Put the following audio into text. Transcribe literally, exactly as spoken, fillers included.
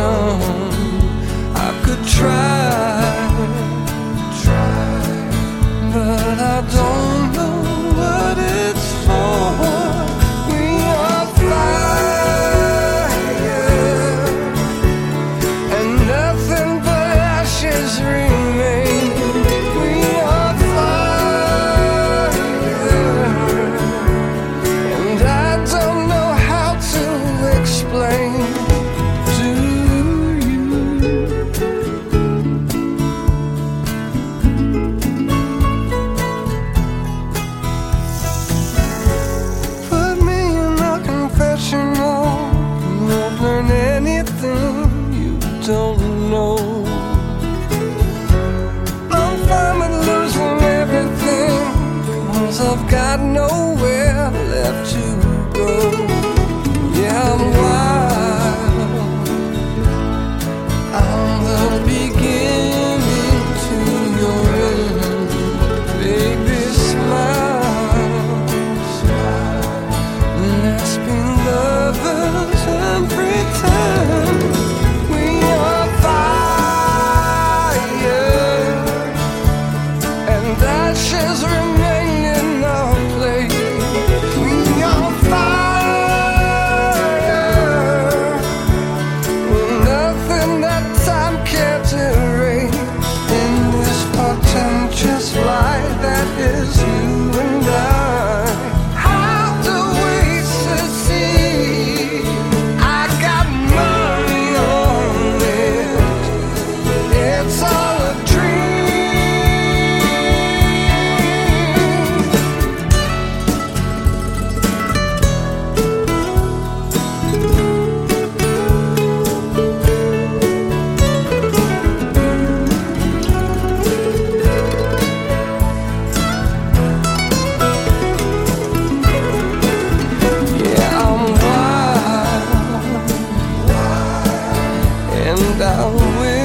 down. I could try, try, but I don't know what it's for. We are fire, and nothing but ashes remain. We are fire, and I don't know how to explain to you. Put me in a confessional, you won't learn anything you don't know. I'm fine with losing everything, 'cause I've got nowhere left to go. Yeah, I'm wild, I'm the beginning to your end. Baby, smile, smile. Let's be lovers and pretend we are fire, and ashes remain in our place. We are fire, nothing that time can't erase. In this portentous light that is you and I, how do we succeed? I got money on it, it's all a yeah, I'm wild, and I will